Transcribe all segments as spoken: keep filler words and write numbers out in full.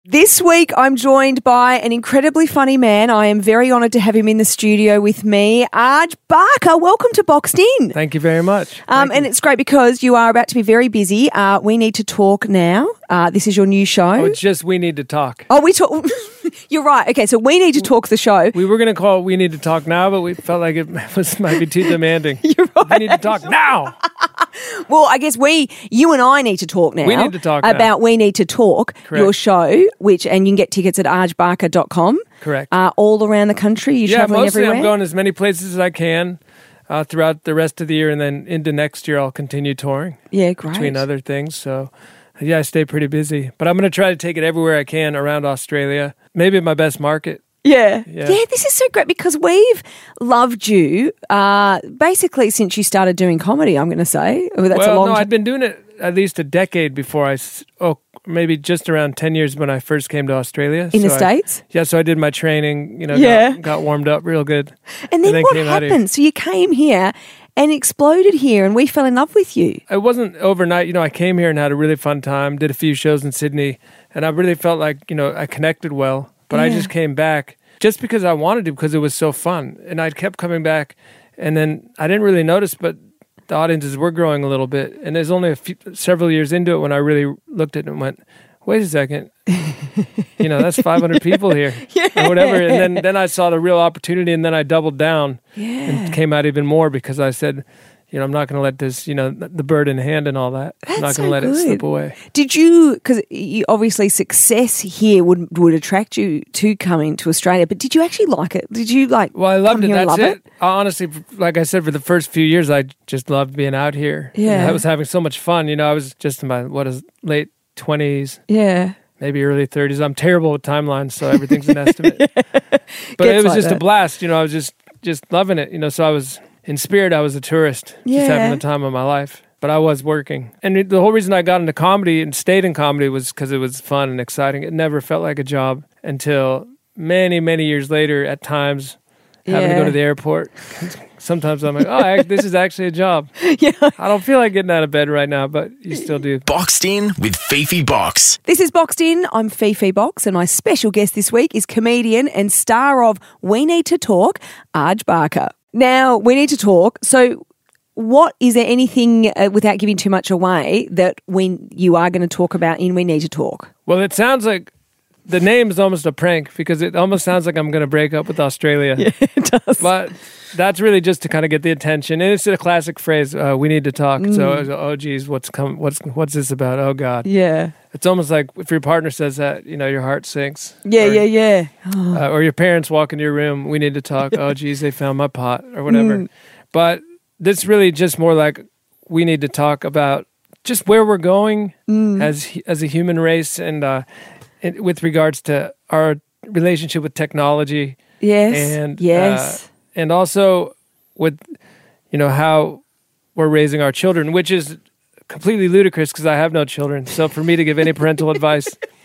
This week, I'm joined by an incredibly funny man. I am very honoured to have him in the studio with me. Aj Barker, welcome to Boxed In. Thank you very much. Um, and you. it's great because you are about to be very busy. Uh, we Need to Talk now. Uh, this is your new show. Oh, it's just We Need to Talk. Oh, we talk. You're right. Okay, so We Need to Talk the show. We were going to call it We Need to Talk Now, but we felt like it was might be too demanding. You're right. We need to talk now. Well, I guess we, you and I need to talk now. We need to talk now. About We Need to Talk, Correct. your show, which, and you can get tickets at aj barker dot com. Correct. Uh, all around the country. You're yeah, traveling mostly everywhere. I'm going as many places as I can uh, throughout the rest of the year, and then into next year I'll continue touring. Yeah, great. Between other things, so yeah, I stay pretty busy. But I'm going to try to take it everywhere I can around Australia. Maybe my best market. Yeah. Yeah. yeah. This is so great because we've loved you uh, basically since you started doing comedy, I'm going to say. Oh, that's well, a long no, time. I'd been doing it at least a decade before I, s- oh, maybe just around ten years when I first came to Australia. In the So I- States? Yeah, so I did my training, you know, Yeah. got, got warmed up real good. And then, then what came out here. happened? So you came here and exploded here and we fell in love with you. It wasn't overnight. You know, I came here and had a really fun time, did a few shows in Sydney, and I really felt like, you know, I connected well. But I Yeah. just came back just because I wanted to, because it was so fun. And I kept coming back, and then I didn't really notice, but the audiences were growing a little bit. And there's only a few, several years into it when I really looked at it and went, wait a second, you know, that's five hundred people here, or whatever. And then, then I saw the real opportunity, and then I doubled down Yeah. and came out even more because I said, you know, I'm not going to let this, you know, the bird in hand and all that. I'm not That's going to so let it slip good. away. Did you, because you, obviously success here would would attract you to coming to Australia, but did you actually like it? Did you like Well, I loved come it. here and That's love it. I honestly, like I said, for the first few years, I just loved being out here. Yeah. And I was having so much fun. You know, I was just in my, what is late twenties, Yeah. maybe early thirties. I'm terrible with timelines, so everything's an estimate. But Gets it was like just that. a blast. You know, I was just, just loving it. You know, so I was, in spirit, I was a tourist, Yeah. just having the time of my life. But I was working. And it- the whole reason I got into comedy and stayed in comedy was because it was fun and exciting. It never felt like a job until many, many years later, at times, having to Yeah. go to the airport. Sometimes I'm like, oh, I, this is actually a job. Yeah. I don't feel like getting out of bed right now, but you still do. Boxed In with Fifi Box. This is Boxed In. I'm Fifi Box, and my special guest this week is comedian and star of We Need to Talk, Aj Barker. Now, we need to talk. So, what is there anything, uh, without giving too much away, that we you are going to talk about in We Need to Talk? Well, it sounds like the name is almost a prank because it almost sounds like I'm going to break up with Australia. Yeah, it does. But that's really just to kind of get the attention. And it's a classic phrase, uh, we need to talk. So, I was, oh, geez, what's come, what's what's this about? Oh, God. yeah. It's almost like if your partner says that, you know, your heart sinks. Yeah, or, yeah, yeah. Uh, or your parents walk into your room, we need to talk. Oh, geez, they found my pot or whatever. Mm. But this really just more like we need to talk about just where we're going Mm. as as a human race and uh, it, with regards to our relationship with technology. Yes. And yes. uh, and also with, you know, how we're raising our children, which is completely ludicrous because I have no children. So for me to give any parental advice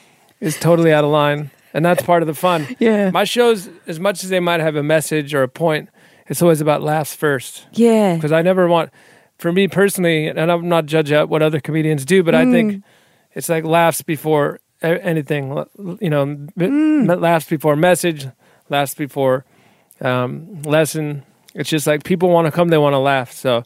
is totally out of line, and that's part of the fun. Yeah. My shows, as much as they might have a message or a point, it's always about laughs first, yeah. because I never want, for me personally, and I'm not judge out what other comedians do, but I Mm. think it's like laughs before a- anything, you know, Mm. laughs before message, laughs before um, lesson. It's just like people want to come, they want to laugh. So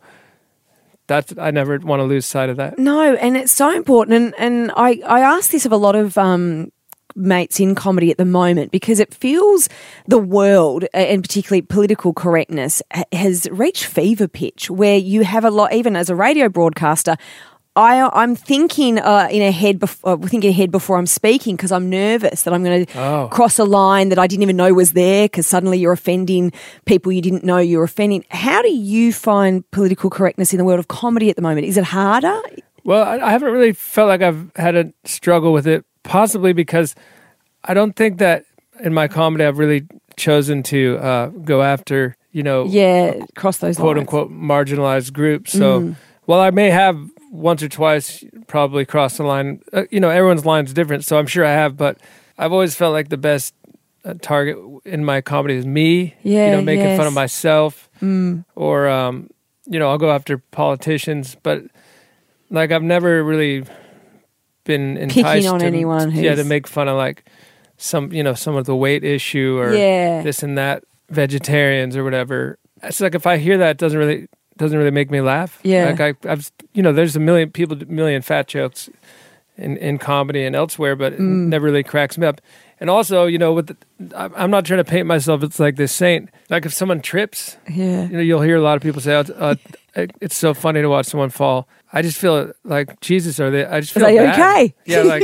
that's, I never want to lose sight of that. No, and it's so important. And, and I, I ask this of a lot of um, mates in comedy at the moment because it feels the world, uh, and particularly political correctness, ha- has reached fever pitch where you have a lot, even as a radio broadcaster, I, I'm thinking uh, in a head bef- uh, thinking ahead before I'm speaking because I'm nervous that I'm going to Oh. cross a line that I didn't even know was there because suddenly you're offending people you didn't know you're offending. How do you find political correctness in the world of comedy at the moment? Is it harder? Well, I, I haven't really felt like I've had a struggle with it, possibly because I don't think that in my comedy I've really chosen to uh, go after, you know, Yeah, cross those quote lines. unquote marginalized groups. So Mm. while I may have once or twice probably crossed the line, uh, you know, everyone's line's different. So I'm sure I have, but I've always felt like the best uh, target in my comedy is me, Yeah, you know, making yes. fun of myself Mm. or, um, you know, I'll go after politicians, but like I've never really been enticed Picking on to, anyone yeah, to who's- make fun of like some, you know, some of the weight issue or Yeah. this and that, vegetarians or whatever. It's like if I hear that, it doesn't really doesn't really make me laugh. Yeah. Like I, I've, you know, there's a million people, a million fat jokes in, in comedy and elsewhere, but it Mm. never really cracks me up. And also, you know, with the, I- I'm not trying to paint myself as like this saint. Like if someone trips, Yeah. you know, you'll hear a lot of people say, oh, uh, it's so funny to watch someone fall. I just feel like, Jesus, are they, I just feel Are they bad. okay? Yeah, like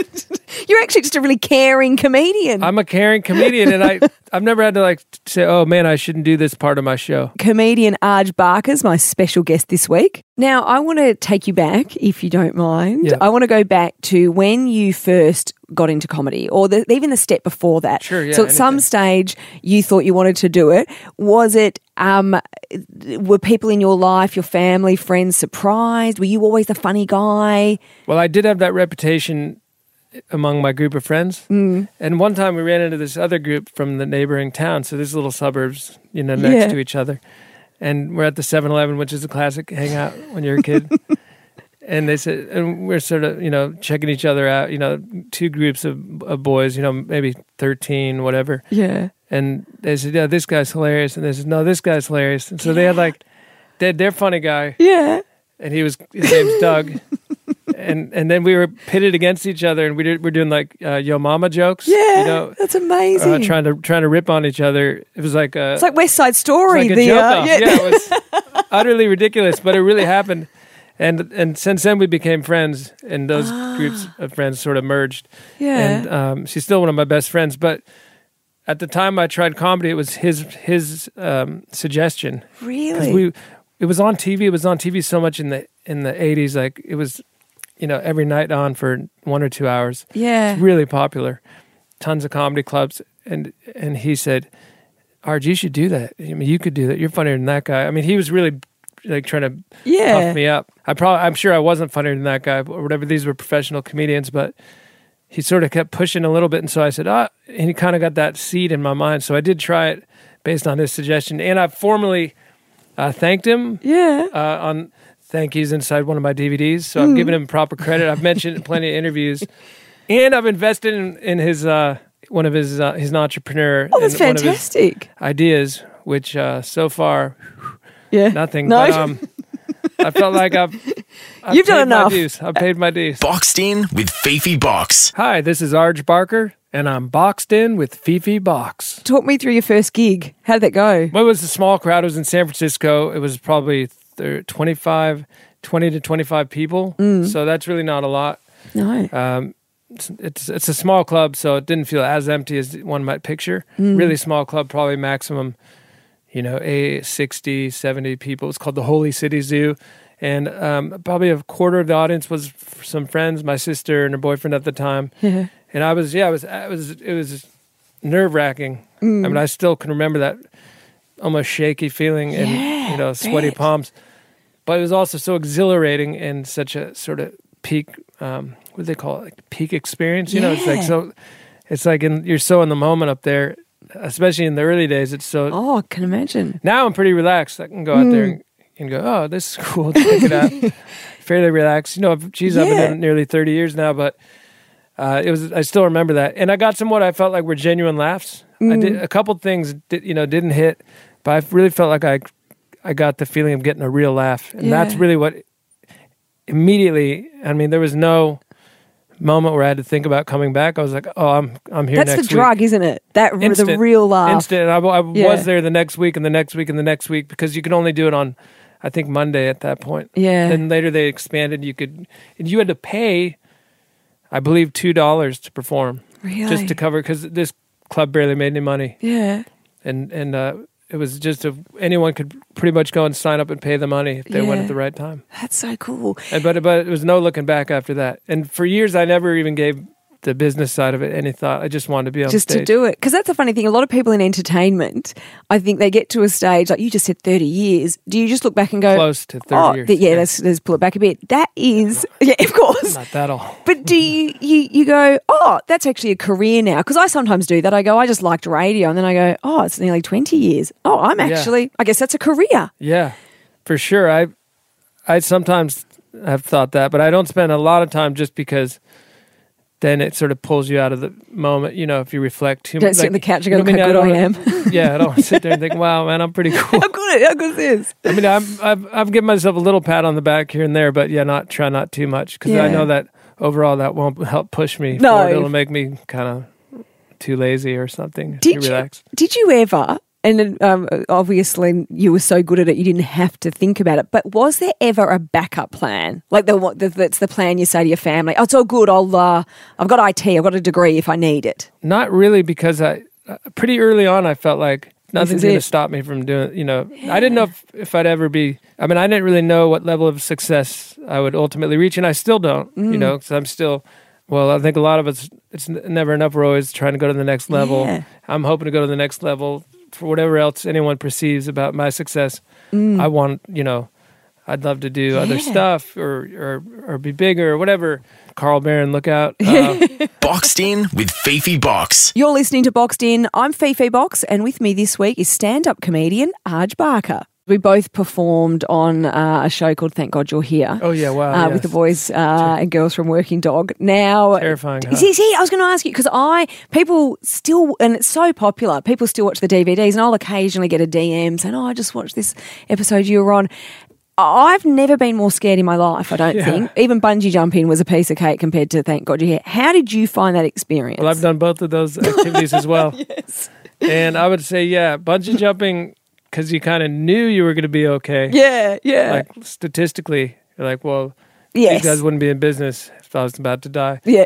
You're actually just a really caring comedian. I'm a caring comedian and I, I've never had to like say, oh man, I shouldn't do this part of my show. Comedian Arj Barker's my special guest this week. Now, I want to take you back, if you don't mind. Yeah. I want to go back to when you first got into comedy, or the, even the step before that. Sure, yeah, So at some anything. stage, you thought you wanted to do it. Was it, um, were people in your life, your family, friends surprised? Were you always the funny guy? Well, I did have that reputation among my group of friends. Mm. And one time we ran into this other group from the neighboring town. So there's little suburbs, you know, next Yeah. to each other. And we're at the seven eleven, which is a classic hangout when you're a kid. And they said, and we're sort of, you know, checking each other out, you know, two groups of, of boys, you know, maybe thirteen, whatever. Yeah. And they said, yeah, this guy's hilarious. And they said, no, this guy's hilarious. And so they had like, they had their funny guy. Yeah. And he was, his name's Doug. And and then we were pitted against each other, and we did, we're doing like uh, yo mama jokes. Yeah. You know, That's amazing. uh, trying to trying to rip on each other. It was like a, it's like West Side Story. like a the, joke uh, off. yeah. Yeah, it was utterly ridiculous, but it really happened. And and since then we became friends, and those groups of friends sort of merged. Yeah. And um, she's still one of my best friends. But at the time I tried comedy, it was his his um, suggestion. Really? Because we, it was on T V. It was on T V so much in the in the eighties. Like it was, you know, every night on for one or two hours. Yeah. It's really popular. Tons of comedy clubs, and and he said, "Arj, you should do that. I mean, you could do that. You're funnier than that guy." I mean, he was really like trying to Yeah. puff me up. I probably, I'm sure I wasn't funnier than that guy or whatever. These were professional comedians, but he sort of kept pushing a little bit, and so I said, "Ah," and he kind of got that seed in my mind. So I did try it based on his suggestion, and I formally uh, thanked him Yeah. uh, on thank yous inside one of my D V Ds. So I've given him proper credit. I've mentioned it in plenty of interviews, and I've invested in, in his uh, one of his uh, he's an entrepreneur. Oh, that's and one of his fantastic. ideas, which uh, so far Yeah. nothing. No. But um, I felt like I've, I've You've done paid my enough. dues. I've paid my dues. Boxed in with Fifi Box. Hi, this is Arj Barker, and I'm boxed in with Fifi Box. Talk me through your first gig. How did that go? Well, it was a small crowd. It was in San Francisco. It was probably th- twenty-five, twenty to twenty-five people. Mm. So that's really not a lot. No. Um, it's, it's it's a small club, so it didn't feel as empty as one might picture. Mm. Really small club, probably maximum, you know, a sixty, seventy people. It's called the Holy City Zoo. And um, probably a quarter of the audience was f- some friends, my sister and her boyfriend at the time. Yeah. And I was, yeah, it was, it was, it was nerve wracking. Mm. I mean, I still can remember that almost shaky feeling and, Yeah, you know, sweaty bet. palms. But it was also so exhilarating and such a sort of peak, um, what do they call it? Like peak experience. You know, it's like Yeah. so, it's like in, you're so in the moment up there, especially in the early days. It's so, Oh, I can imagine. now I'm pretty relaxed. I can go out there and, and go, oh, this is cool. Check it out. Fairly relaxed. You know, geez, I've been Yeah. doing it nearly thirty years now, but uh, it was. I still remember that, and I got some what I felt like were genuine laughs. I did a couple things, did, you know, didn't hit, but I really felt like I, I got the feeling of getting a real laugh, and that's Yeah. really what. Immediately, I mean, there was no moment where I had to think about coming back. I was like, oh, I'm I'm here. That's the next drug, week. isn't it? That the Instant. real laugh. Instant. And I, I Yeah. was there the next week and the next week and the next week because you could only do it on, I think, Monday at that point. Yeah. Then later they expanded. You could, and you had to pay, I believe, two dollars to perform Really? just to cover because this club barely made any money, Yeah. and and uh, it was just a, anyone could pretty much go and sign up and pay the money if they went Yeah. at the right time. That's so cool. And, but but it was no looking back after that. And for years, I never even gave the business side of it any thought. I just wanted to be on Just stage. to do it. Because that's the funny thing. A lot of people in entertainment, I think they get to a stage, like you just said thirty years. Do you just look back and go, Close to thirty oh, years. th- yeah, let's, let's pull it back a bit. That is, yeah, of course. Not that all. But do you, you, you go, oh, that's actually a career now? Because I sometimes do that. I go, I just liked radio. And then I go, oh, it's nearly twenty years. Oh, I'm Yeah. actually, I guess that's a career. Yeah, for sure. I I sometimes have thought that, but I don't spend a lot of time just because then it sort of pulls you out of the moment. You know, if you reflect too much. Don't sit on the couch and go, look how good I am. Yeah, I don't sit there and think, wow, man, I'm pretty cool. How good, how good is this? I mean, I'm, I've, I've given myself a little pat on the back here and there, but yeah, not try not too much because Yeah. I know that overall that won't help push me No. forward. It'll make me kind of too lazy or something. Did too you, relaxed. did you ever, and um, obviously you were so good at it, you didn't have to think about it, but was there ever a backup plan? Like the, what, the that's the plan you say to your family, oh, it's all good, I'll, uh, I've got I T, I've got a degree if I need it. Not really, because I uh, pretty early on I felt like nothing's going to stop me from doing, you know, yeah. I didn't know if, if I'd ever be, I mean, I didn't really know what level of success I would ultimately reach, and I still don't, mm. you know, because I'm still, well, I think a lot of us, it's never enough. We're always trying to go to the next level. Yeah. I'm hoping to go to the next level for whatever else anyone perceives about my success. Mm. I want, you know, I'd love to do yeah. other stuff or, or or be bigger or whatever. Carl Barron, look out. Uh, Boxed In with Fifi Box. You're listening to Boxed In. I'm Fifi Box, and with me this week is stand-up comedian Aj Barker. We both performed on uh, a show called Thank God You're Here. Oh, yeah, wow. Uh, yes. With the boys uh, and girls from Working Dog. Now, terrifying, huh? See, see, I was going to ask you, because I, people still, and it's so popular, people still watch the D V Ds, and I'll occasionally get a D M saying, oh, I just watched this episode you were on. I've never been more scared in my life, I don't yeah. think. Even bungee jumping was a piece of cake compared to Thank God You're Here. How did you find that experience? Well, I've done both of those activities as well. Yes. And I would say, yeah, bungee jumping, because you kind of knew you were going to be okay. Yeah, yeah. Like, statistically, you're like, well, yes. these guys wouldn't be in business if I was about to die. Yeah.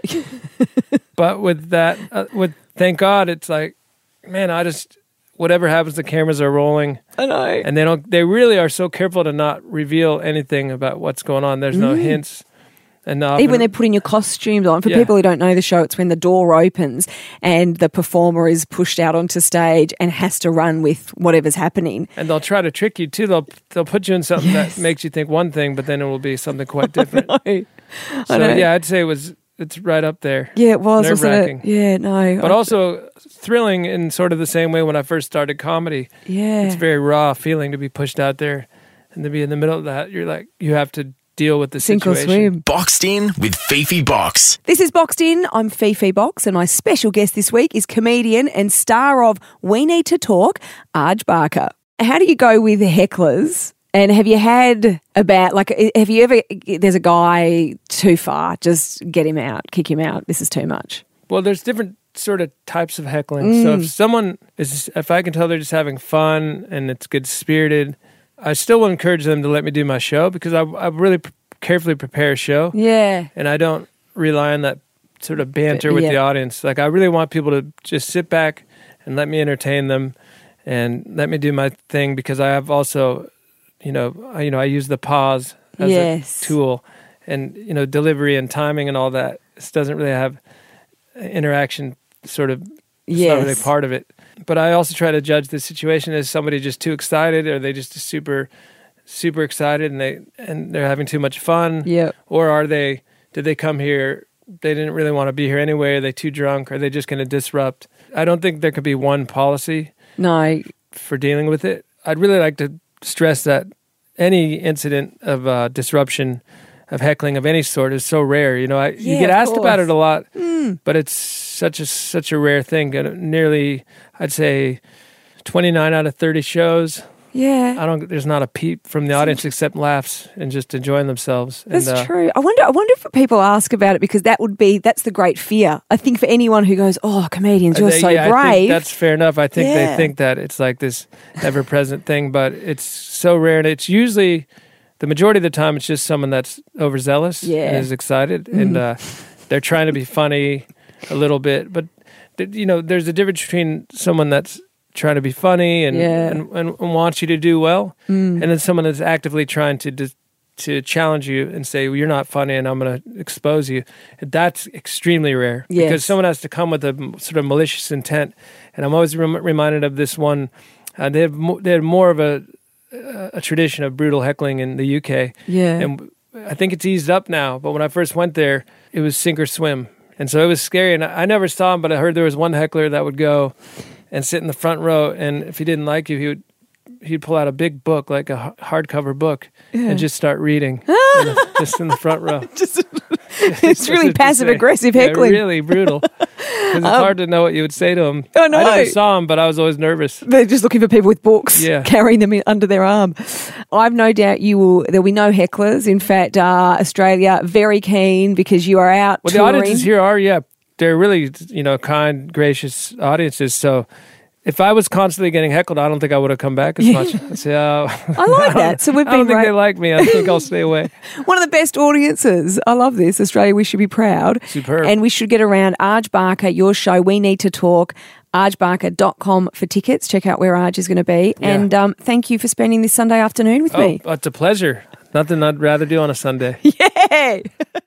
But with that, uh, with Thank God, it's like, man, I just, whatever happens, the cameras are rolling. I know. And they don't, they really are so careful to not reveal anything about what's going on. There's no mm. hints. And even when they're putting your costumes on, for yeah. people who don't know the show, it's when the door opens and the performer is pushed out onto stage and has to run with whatever's happening. And they'll try to trick you too. They'll they'll put you in something yes. that makes you think one thing, but then it will be something quite different. I know. So I know. yeah, I'd say it was it's right up there. Yeah, it was. Nerve-wracking. It? Yeah, no. But I, also thrilling in sort of the same way when I first started comedy. Yeah. It's a very raw feeling to be pushed out there and to be in the middle of that. You're like, you have to deal with the Sink situation. Or swim. Boxed In with Fifi Box. This is Boxed In. I'm Fifi Box, and my special guest this week is comedian and star of We Need to Talk, Aj Barker. How do you go with hecklers? And have you had about, like, have you ever, there's a guy too far, just get him out, kick him out, this is too much? Well, there's different sort of types of heckling. Mm. So if someone is, if I can tell they're just having fun and it's good spirited, I still will encourage them to let me do my show because I, I really p- carefully prepare a show. Yeah. And I don't rely on that sort of banter with yeah. the audience. Like, I really want people to just sit back and let me entertain them and let me do my thing because I have also, you know, I, you know, I use the pause as yes. a tool and, you know, delivery and timing and all that. This doesn't really have interaction sort of, it's yes. not really part of it. But I also try to judge the situation as somebody just too excited, or they just super, super excited and they and they're having too much fun. Yeah. Or are they? Did they come here? They didn't really want to be here anyway. Are they too drunk? Are they just going to disrupt? I don't think there could be one policy. No. For dealing with it, I'd really like to stress that any incident of uh, disruption, of heckling of any sort, is so rare. You know, I, yeah, you get asked course. about it a lot, mm. but it's such a such a rare thing. Nearly, I'd say, twenty-nine out of thirty shows. Yeah, I don't. There's not a peep from the audience except laughs and just enjoying themselves. That's and, uh, true. I wonder. I wonder if people ask about it because that would be that's the great fear. I think for anyone who goes, "Oh, comedians, you're they, so yeah, brave." I think that's fair enough. I think yeah. they think that it's like this ever-present thing, but it's so rare, and it's usually the majority of the time it's just someone that's overzealous yeah. and is excited, mm. and uh, they're trying to be funny a little bit, but you know, there's a difference between someone that's trying to be funny and, yeah. and, and wants you to do well, mm. and then someone that's actively trying to dis- to challenge you and say, well, you're not funny and I'm going to expose you. That's extremely rare yes. because someone has to come with a sort of malicious intent. And I'm always rem- reminded of this one. Uh, they have mo- they had more of a a tradition of brutal heckling in the U K. Yeah. And I think it's eased up now, but when I first went there, it was sink or swim. And so it was scary. And I, I never saw him, but I heard there was one heckler that would go and sit in the front row, and if he didn't like you, he would he'd pull out a big book, like a h- hardcover book, Yeah. and just start reading, in the, just in the front row. Just, it's really passive aggressive heckling. Yeah, really brutal. Because it's hard to know what you would say to him. I know. I never saw him, but I was always nervous. They're just looking for people with books, Yeah. carrying them in, under their arm. I've no doubt you will. There'll be no hecklers. In fact, uh, Australia very keen because you are out Well, the touring. audiences here are, yeah, they're really, you know, kind, gracious audiences. So if I was constantly getting heckled, I don't think I would have come back as much. I'd say, oh, I like that. So we've I don't been think right. they like me. I think I'll stay away. One of the best audiences. I love this. Australia, we should be proud. Superb. And we should get around Arj Barker, your show, We Need to Talk, arj barker dot com for tickets. Check out where Arj is going to be. Yeah. And um, thank you for spending this Sunday afternoon with Oh, me. it's a pleasure. Nothing I'd rather do on a Sunday. Yeah.